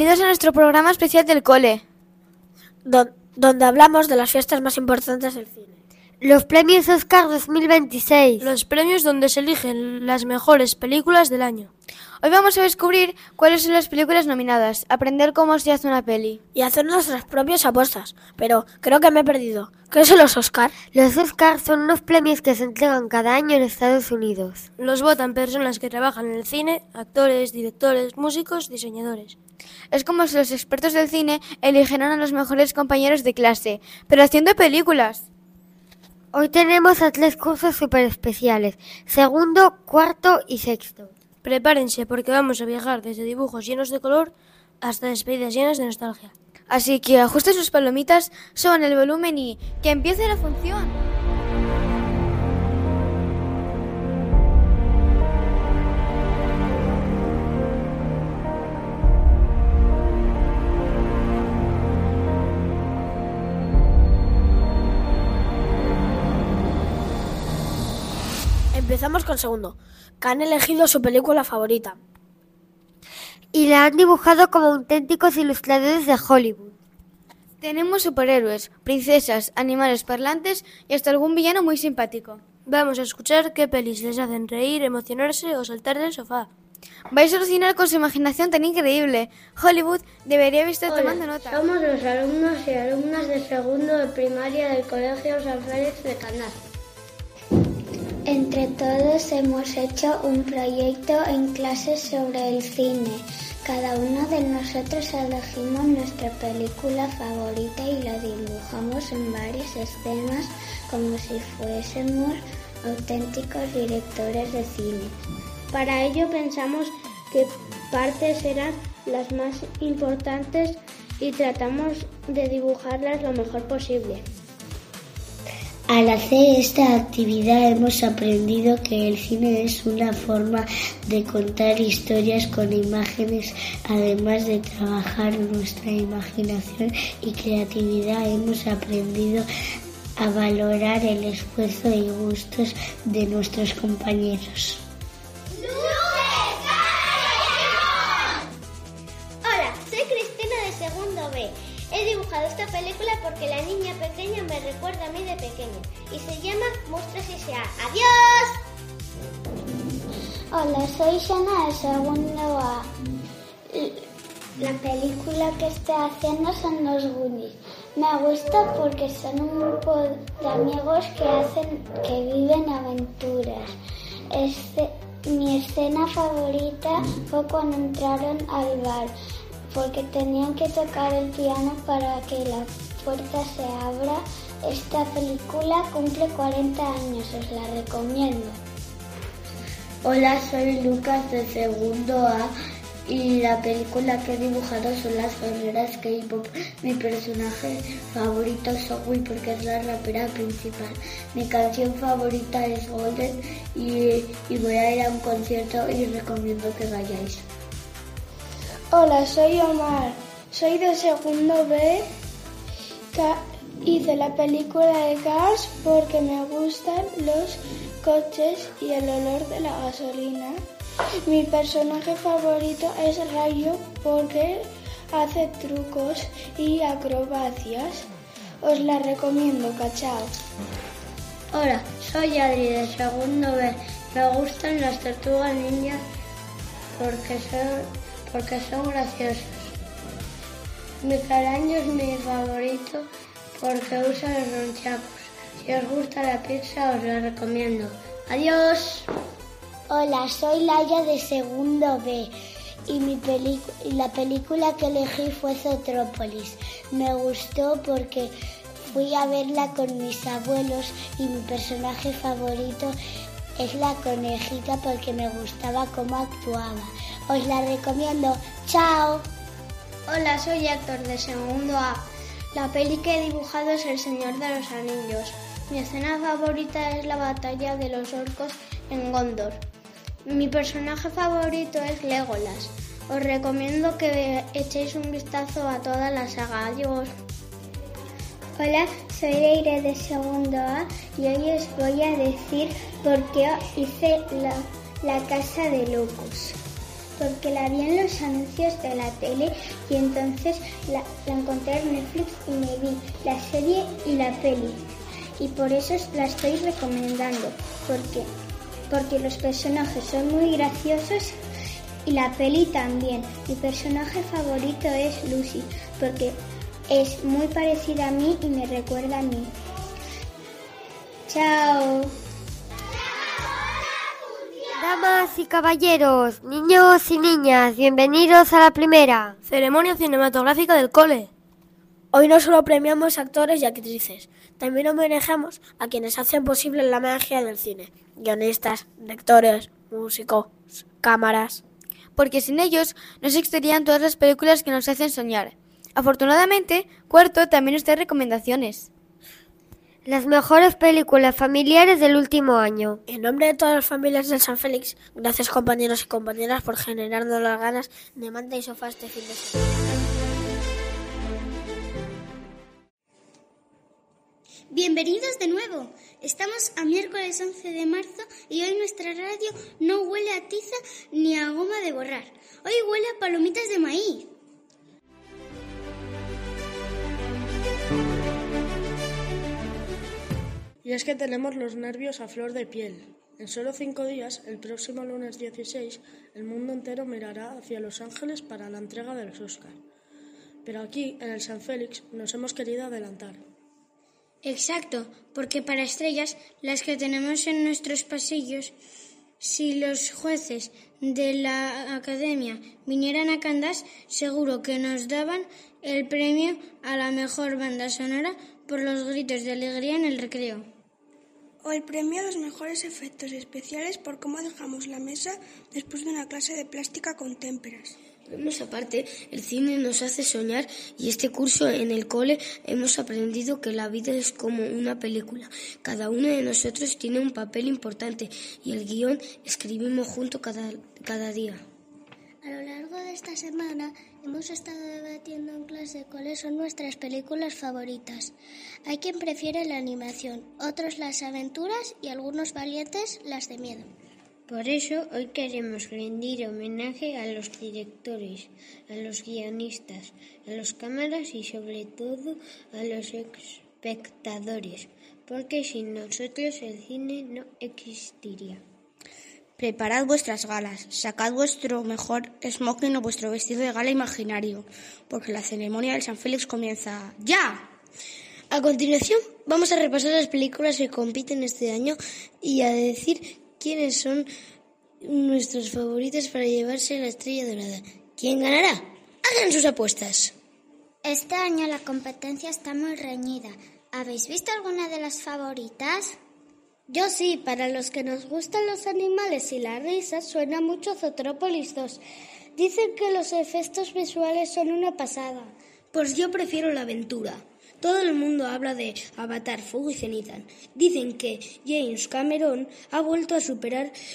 Bienvenidos a nuestro programa especial del cole, donde hablamos de las fiestas más importantes del cine. Los premios Oscar 2026. Los premios donde se eligen las mejores películas del año. Hoy vamos a descubrir cuáles son las películas nominadas, aprender cómo se hace una peli y hacer nuestras propias apuestas. Pero creo que me he perdido. ¿Qué son los Oscar? Los Oscar son unos premios que se entregan cada año en Estados Unidos. Los votan personas que trabajan en el cine, actores, directores, músicos, diseñadores. Es como si los expertos del cine eligieran a los mejores compañeros de clase, pero haciendo películas. Hoy tenemos a 3 cursos súper especiales, segundo, cuarto y sexto. Prepárense porque vamos a viajar desde dibujos llenos de color hasta despedidas llenas de nostalgia. Así que ajusten sus palomitas, suban el volumen y ¡que empiece la función! Empezamos con segundo, que han elegido su película favorita. Y la han dibujado como auténticos ilustradores de Hollywood. Tenemos superhéroes, princesas, animales parlantes y hasta algún villano muy simpático. Vamos a escuchar qué pelis les hacen reír, emocionarse o saltar del sofá. Vais a alucinar con su imaginación tan increíble. Hollywood debería estar tomando nota. Somos los alumnos y alumnas de segundo de primaria del Colegio San Félix de Canar. Entre todos hemos hecho un proyecto en clase sobre el cine. Cada uno de nosotros elegimos nuestra película favorita y la dibujamos en varias escenas como si fuésemos auténticos directores de cine. Para ello pensamos qué partes eran las más importantes y tratamos de dibujarlas lo mejor posible. Al hacer esta actividad hemos aprendido que el cine es una forma de contar historias con imágenes, además de trabajar nuestra imaginación y creatividad. Hemos aprendido a valorar el esfuerzo y gustos de nuestros compañeros. Hola, soy Cristina de segundo B. He dibujado esta película porque la niña pequeña me recuerda a mí de pequeña y se llama Monstruos S.A. ¡Adiós! Hola, soy Shana de segundo A. La película que estoy haciendo son los Goonies. Me gusta porque son un grupo de amigos que viven aventuras. Mi escena favorita fue cuando entraron al bar, porque tenían que tocar el piano para que la puerta se abra. Esta película cumple 40 años, os la recomiendo. Hola, soy Lucas de segundo A y la película que he dibujado son las guerreras K-pop. Mi personaje favorito es Zoe porque es la rapera principal. Mi canción favorita es Golden y voy a ir a un concierto y recomiendo que vayáis. Hola, soy Omar, soy de segundo B. Hice la película de Cars porque me gustan los coches y el olor de la gasolina. Mi personaje favorito es Rayo porque hace trucos y acrobacias. Os la recomiendo, cachao. Hola, soy Adri de segundo B. Me gustan las tortugas ninjas porque son graciosos. Mi caraño es mi favorito porque usa los nunchakus. Si os gusta la pizza os la recomiendo. ¡Adiós! Hola, soy Laia de segundo B y la película que elegí fue Zootrópolis. Me gustó porque fui a verla con mis abuelos y mi personaje favorito es la conejita porque me gustaba cómo actuaba. Os la recomiendo. ¡Chao! Hola, soy Héctor de segundo A. La peli que he dibujado es El Señor de los Anillos. Mi escena favorita es la batalla de los orcos en Gondor. Mi personaje favorito es Legolas. Os recomiendo que echéis un vistazo a toda la saga. Adiós. Hola, soy Leire de segundo A y hoy os voy a decir por qué hice la casa de locos. porque la vi en los anuncios de la tele y entonces la encontré en Netflix y me vi la serie y la peli. Y por eso la estoy recomendando, porque los personajes son muy graciosos y la peli también. Mi personaje favorito es Lucy, porque es muy parecida a mí y me recuerda a mí. ¡Chao! Damas y caballeros, niños y niñas, bienvenidos a la primera ceremonia cinematográfica del cole. Hoy no solo premiamos actores y actrices, también homenajeamos a quienes hacen posible la magia del cine. Guionistas, directores, músicos, cámaras. Porque sin ellos no se existirían todas las películas que nos hacen soñar. Afortunadamente, Cuarto también nos trae recomendaciones. Las mejores películas familiares del último año. En nombre de todas las familias del San Félix, gracias compañeros y compañeras por generarnos las ganas de manta y sofá este fin de semana. Bienvenidos de nuevo. Estamos a miércoles 11 de marzo y hoy nuestra radio no huele a tiza ni a goma de borrar. Hoy huele a palomitas de maíz. Y es que tenemos los nervios a flor de piel. En solo 5 días, el próximo lunes 16, el mundo entero mirará hacia Los Ángeles para la entrega de los Oscar. Pero aquí, en el San Félix, nos hemos querido adelantar. Exacto, porque para estrellas, las que tenemos en nuestros pasillos, si los jueces de la Academia vinieran a Candás, seguro que nos daban el premio a la mejor banda sonora por los gritos de alegría en el recreo. O el premio a los mejores efectos especiales por cómo dejamos la mesa después de una clase de plástica con témperas. Más aparte, el cine nos hace soñar y este curso en el cole hemos aprendido que la vida es como una película. Cada uno de nosotros tiene un papel importante y el guión escribimos juntos cada día. A lo largo de esta semana hemos estado debatiendo en clase cuáles son nuestras películas favoritas. Hay quien prefiere la animación, otros las aventuras y algunos valientes las de miedo. Por eso hoy queremos rendir homenaje a los directores, a los guionistas, a los cámaras y sobre todo a los espectadores, porque sin nosotros el cine no existiría. Preparad vuestras galas, sacad vuestro mejor smoking o vuestro vestido de gala imaginario, porque la ceremonia del San Félix comienza ¡ya! A continuación vamos a repasar las películas que compiten este año y a decir quiénes son nuestros favoritos para llevarse la estrella dorada. ¿Quién ganará? Hagan sus apuestas. Este año la competencia está muy reñida. ¿Habéis visto alguna de las favoritas? Yo sí, para los que nos gustan los animales y la risa, suena mucho Zootrópolis 2. Dicen que los efectos visuales son una pasada. Pues yo prefiero la aventura. Todo el mundo habla de Avatar, Fuego y Ceniza. Dicen que James Cameron ha vuelto a superarse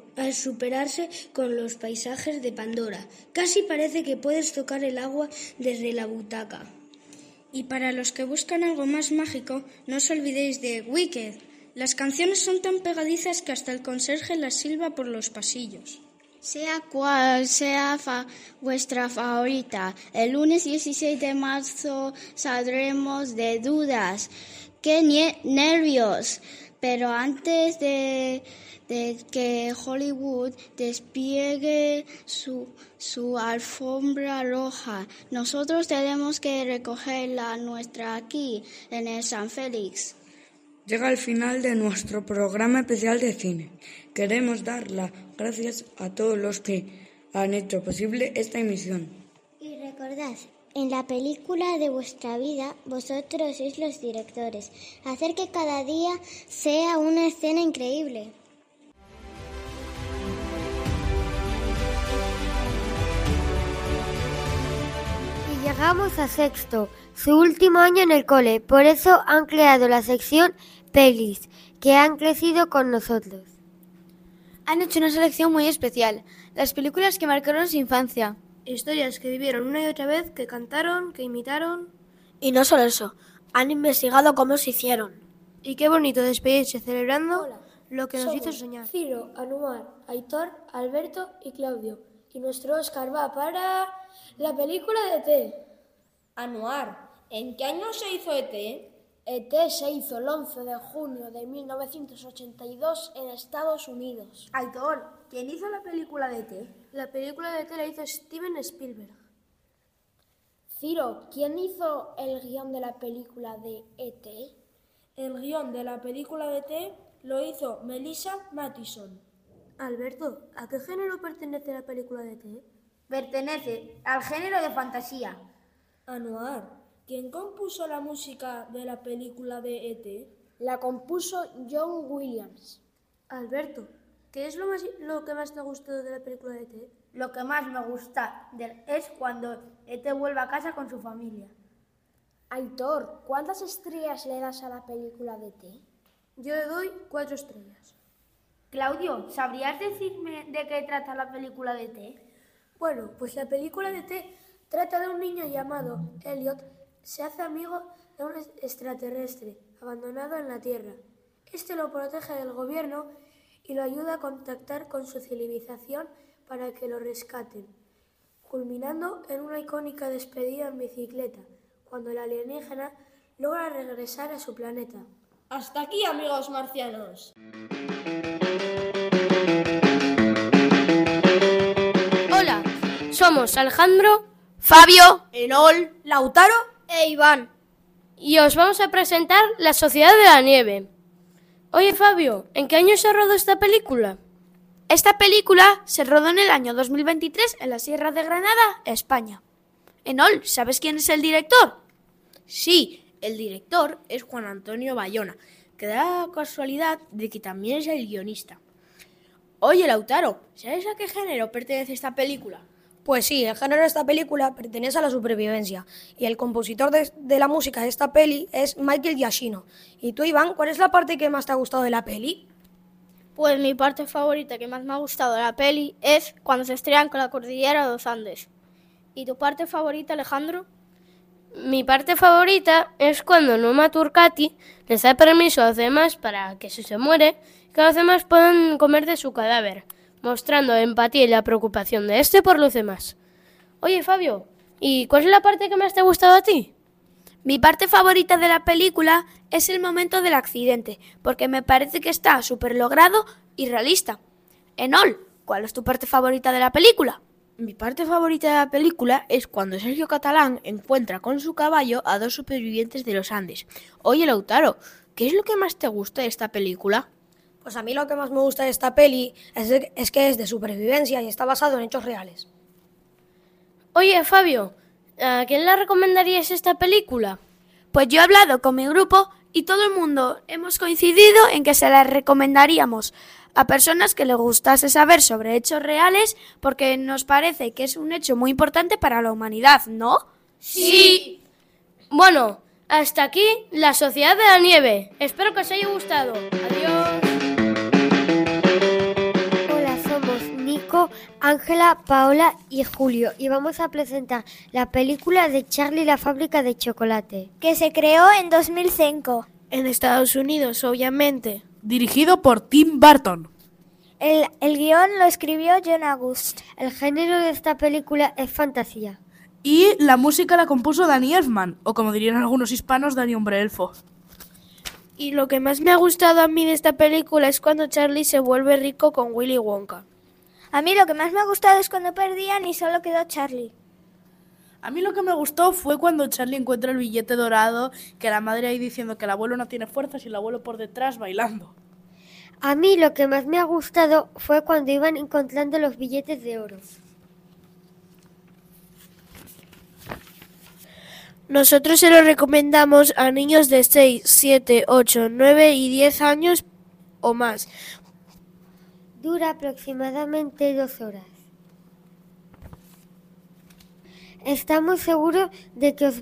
con los paisajes de Pandora. Casi parece que puedes tocar el agua desde la butaca. Y para los que buscan algo más mágico, no os olvidéis de Wicked. Las canciones son tan pegadizas que hasta el conserje las silba por los pasillos. Sea cual sea vuestra favorita, el lunes 16 de marzo saldremos de dudas. ¡Qué nervios! Pero antes de que Hollywood despliegue su alfombra roja, nosotros tenemos que recoger la nuestra aquí, en el San Félix. Llega el final de nuestro programa especial de cine. Queremos dar las gracias a todos los que han hecho posible esta emisión. Y recordad, en la película de vuestra vida, vosotros sois los directores. Hacer que cada día sea una escena increíble. Y llegamos a sexto, su último año en el cole. Por eso han creado la sección Pelis, que han crecido con nosotros. Han hecho una selección muy especial, las películas que marcaron su infancia. Historias que vivieron una y otra vez, que cantaron, que imitaron. Y no solo eso, han investigado cómo se hicieron. Y qué bonito despedirse celebrando lo que nos hizo soñar. Ciro, Anuar, Aitor, Alberto y Claudio. Y nuestro Oscar va para la película de E.T. Anuar, ¿en qué año se hizo E.T.? E.T. se hizo el 11 de junio de 1982 en Estados Unidos. Aitor, ¿quién hizo la película de E.T.? La película de E.T. la hizo Steven Spielberg. Ciro, ¿quién hizo el guión de la película de E.T.? El guión de la película de E.T. lo hizo Melissa Mathison. Alberto, ¿a qué género pertenece la película de E.T.? Pertenece al género de fantasía. Anuar, ¿quién compuso la música de la película de E.T.? La compuso John Williams. Alberto, ¿qué es lo que más te ha gustado de la película de E.T.? Lo que más me gusta es cuando E.T. vuelve a casa con su familia. Aitor, ¿cuántas estrellas le das a la película de E.T.? Yo le doy 4 estrellas. Claudio, ¿sabrías decirme de qué trata la película de E.T.? Bueno, pues la película de E.T. trata de un niño llamado Elliot. Se hace amigo de un extraterrestre abandonado en la Tierra. Este lo protege del gobierno y lo ayuda a contactar con su civilización para que lo rescaten, culminando en una icónica despedida en bicicleta, cuando el alienígena logra regresar a su planeta. Hasta aquí, amigos marcianos. Hola, somos Alejandro, Fabio, Enol, Lautaro e Iván. Y os vamos a presentar La Sociedad de la Nieve. Oye, Fabio, ¿en qué año se rodó esta película? Esta película se rodó en el año 2023 en la Sierra de Granada, España. Enol, ¿sabes quién es el director? Sí, el director es Juan Antonio Bayona, que da la casualidad de que también es el guionista. Oye, Lautaro, ¿sabes a qué género pertenece esta película? Pues sí, el género de esta película pertenece a la supervivencia y el compositor de la música de esta peli es Michael Giacchino. ¿Y tú, Iván, cuál es la parte que más te ha gustado de la peli? Pues mi parte favorita que más me ha gustado de la peli es cuando se estrellan con la cordillera de los Andes. ¿Y tu parte favorita, Alejandro? Mi parte favorita es cuando Numa Turcati les da permiso a los demás para que si se muere, que los demás puedan comer de su cadáver, mostrando empatía y la preocupación de este por los demás. Oye, Fabio, ¿y cuál es la parte que más te ha gustado a ti? Mi parte favorita de la película es el momento del accidente, porque me parece que está súper logrado y realista. Enol, ¿cuál es tu parte favorita de la película? Mi parte favorita de la película es cuando Sergio Catalán encuentra con su caballo a 2 supervivientes de los Andes. Oye, Lautaro, ¿qué es lo que más te gusta de esta película? Pues a mí lo que más me gusta de esta peli es que es de supervivencia y está basado en hechos reales. Oye, Fabio, ¿a quién le recomendarías esta película? Pues yo he hablado con mi grupo y todo el mundo hemos coincidido en que se la recomendaríamos a personas que les gustase saber sobre hechos reales porque nos parece que es un hecho muy importante para la humanidad, ¿no? Sí. Bueno, hasta aquí La Sociedad de la Nieve. Espero que os haya gustado. Adiós. Hola, somos Nico, Ángela, Paola y Julio y vamos a presentar la película de Charlie y la fábrica de chocolate, que se creó en 2005. En Estados Unidos, obviamente. Dirigido por Tim Burton. El guión lo escribió John August. El género de esta película es fantasía. Y la música la compuso Danny Elfman, o como dirían algunos hispanos, Dani Hombre Elfo. Y lo que más me ha gustado a mí de esta película es cuando Charlie se vuelve rico con Willy Wonka. A mí lo que más me ha gustado es cuando perdían y solo quedó Charlie. A mí lo que me gustó fue cuando Charlie encuentra el billete dorado, que la madre ahí diciendo que el abuelo no tiene fuerzas y el abuelo por detrás bailando. A mí lo que más me ha gustado fue cuando iban encontrando los billetes de oro. Nosotros se lo recomendamos a niños de 6, 7, 8, 9 y 10 años o más. Dura aproximadamente 2 horas. Estamos seguros de que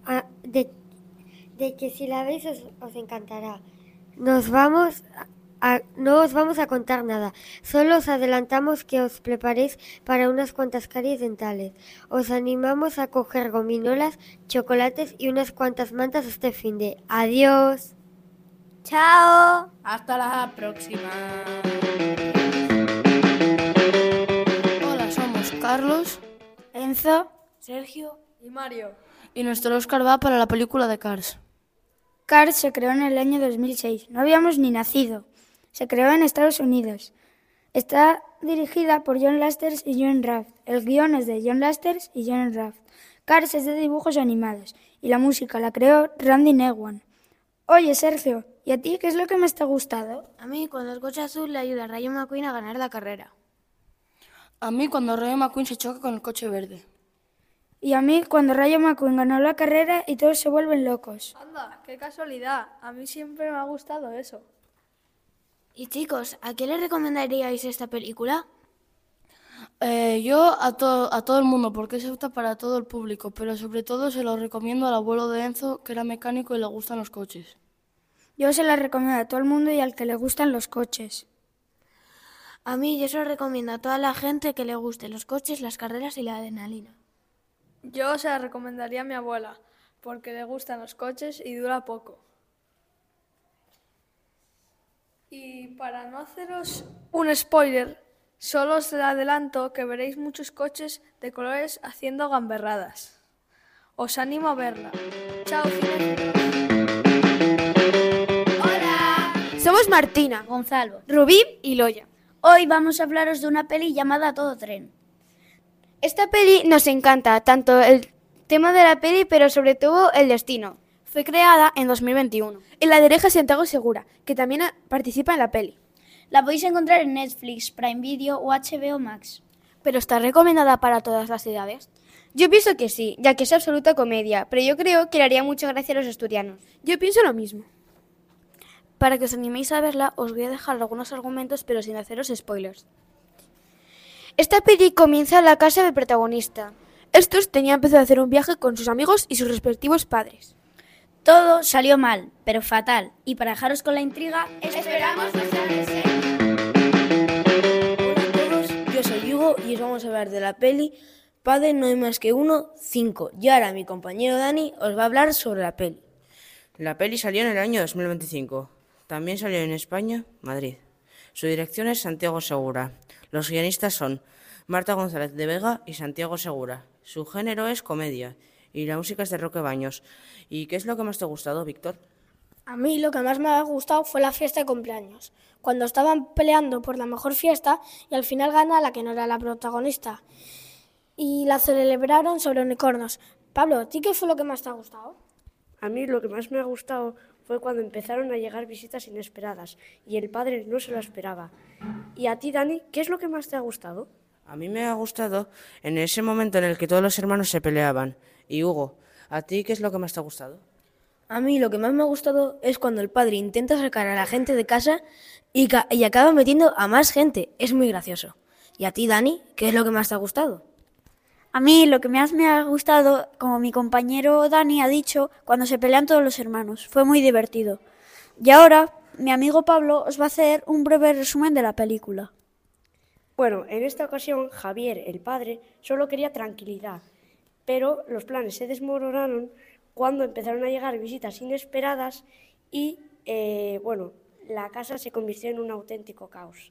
de que si la veis os encantará. No os vamos a contar nada, solo os adelantamos que os preparéis para unas cuantas caries dentales. Os animamos a coger gominolas, chocolates y unas cuantas mantas este finde. ¡Adiós! ¡Chao! ¡Hasta la próxima! Hola, somos Carlos Carlos, Enzo, Sergio y Mario. y nuestro Oscar va para la película de Cars. Cars se creó en el año 2006. No habíamos ni nacido. Se creó en Estados Unidos. Está dirigida por John Lasseter y John Raft. El guión es de John Lasseter y John Raft. Cars es de dibujos animados y la música la creó Randy Newman. Oye, Sergio, ¿y a ti qué es lo que más te ha gustado? A mí, cuando el coche azul le ayuda a Rayo McQueen a ganar la carrera. A mí cuando Rayo McQueen se choca con el coche verde. Y a mí cuando Rayo McQueen ganó la carrera y todos se vuelven locos. Anda, qué casualidad. A mí siempre me ha gustado eso. Y chicos, ¿a quién le recomendaríais esta película? Yo a todo el mundo, porque es apta para todo el público, pero sobre todo se lo recomiendo al abuelo de Enzo, que era mecánico y le gustan los coches. Yo se la recomiendo a todo el mundo y al que le gustan los coches. A mí yo se lo recomiendo a toda la gente que le gusten los coches, las carreras y la adrenalina. Yo se la recomendaría a mi abuela, porque le gustan los coches y dura poco. Y para no haceros un spoiler, solo os adelanto que veréis muchos coches de colores haciendo gamberradas. Os animo a verla. Chao, cinéfilos. ¡Hola! Somos Martina, Gonzalo, Rubí y Loya. Hoy vamos a hablaros de una peli llamada A Todo Tren. Esta peli nos encanta, tanto el tema de la peli, pero sobre todo el destino. Fue creada en 2021 y la dirige Santiago Segura, que también participa en la peli. La podéis encontrar en Netflix, Prime Video o HBO Max. ¿Pero está recomendada para todas las edades? Yo pienso que sí, ya que es absoluta comedia, pero yo creo que le haría mucha gracia a los asturianos. Yo pienso lo mismo. Para que os animéis a verla, os voy a dejar algunos argumentos, pero sin haceros spoilers. Esta peli comienza en la casa del protagonista. Estos tenían empezado a hacer un viaje con sus amigos y sus respectivos padres. Todo salió mal, pero fatal. Y para dejaros con la intriga, esperamos vuestra reseña. Hola a todos, yo soy Hugo y os vamos a hablar de la peli Padre no hay más que uno, 5. Y ahora mi compañero Dani os va a hablar sobre la peli. La peli salió en el año 2025. También salió en España, Madrid. Su dirección es Santiago Segura. Los guionistas son Marta González de Vega y Santiago Segura. Su género es comedia y la música es de Roque Baños. ¿Y qué es lo que más te ha gustado, Víctor? A mí lo que más me ha gustado fue la fiesta de cumpleaños, cuando estaban peleando por la mejor fiesta y al final gana la que no era la protagonista. Y la celebraron sobre unicornios. Pablo, ¿a ti qué fue lo que más te ha gustado? A mí lo que más me ha gustado fue cuando empezaron a llegar visitas inesperadas y el padre no se lo esperaba. ¿Y a ti, Dani, qué es lo que más te ha gustado? A mí me ha gustado en ese momento en el que todos los hermanos se peleaban. Y Hugo, ¿a ti qué es lo que más te ha gustado? A mí lo que más me ha gustado es cuando el padre intenta sacar a la gente de casa y acaba metiendo a más gente. Es muy gracioso. ¿Y a ti, Dani, qué es lo que más te ha gustado? A mí lo que más me ha gustado, como mi compañero Dani ha dicho, cuando se pelean todos los hermanos. Fue muy divertido. Y ahora, mi amigo Pablo os va a hacer un breve resumen de la película. Bueno, en esta ocasión Javier, el padre, solo quería tranquilidad, pero los planes se desmoronaron cuando empezaron a llegar visitas inesperadas y, la casa se convirtió en un auténtico caos.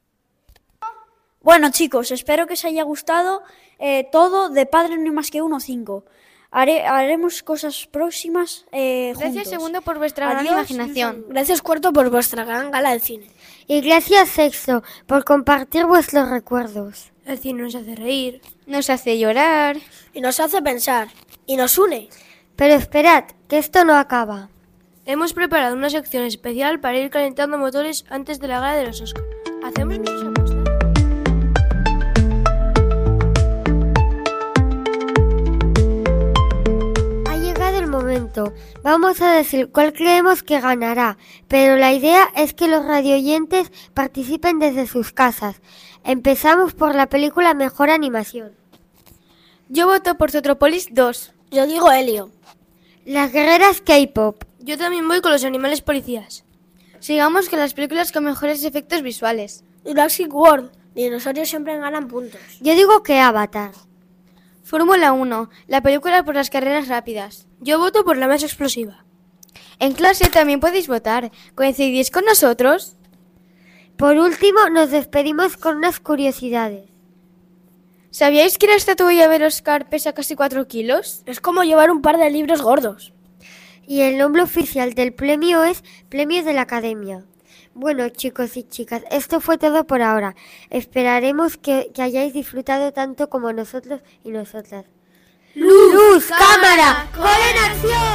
Bueno, chicos, espero que os haya gustado todo de Padre no hay más que uno, 5. Haremos cosas próximas juntos. Gracias, segundo, por vuestra gran Adiós. imaginación. Gracias, cuarto, por vuestra gran gala del cine. Y gracias, sexto, por compartir vuestros recuerdos. El cine nos hace reír, nos hace llorar y nos hace pensar y nos une. Pero esperad, que esto no acaba. Hemos preparado una sección especial para ir calentando motores antes de la gala de los Oscar. ¿Hacemos nuestras apuestas? Vamos a decir cuál creemos que ganará, pero la idea es que los radioyentes participen desde sus casas. Empezamos por la película Mejor Animación. Yo voto por Zootropolis 2. Yo digo Helio. Las guerreras K-pop. Yo también voy con Los animales policías. Sigamos con las películas con mejores efectos visuales. Jurassic World. Dinosaurios siempre ganan puntos. Yo digo que Avatar. Fórmula 1, la película por las carreras rápidas. Yo voto por la más explosiva. En clase también podéis votar. ¿Coincidís con nosotros? Por último, nos despedimos con unas curiosidades. ¿Sabíais que la estatuilla del Oscar pesa casi 4 kilos? Es como llevar un par de libros gordos. Y el nombre oficial del premio es Premio de la Academia. Bueno, chicos y chicas, esto fue todo por ahora. Esperaremos que hayáis disfrutado tanto como nosotros y nosotras. ¡Luz, cámara, ¡Cole en acción!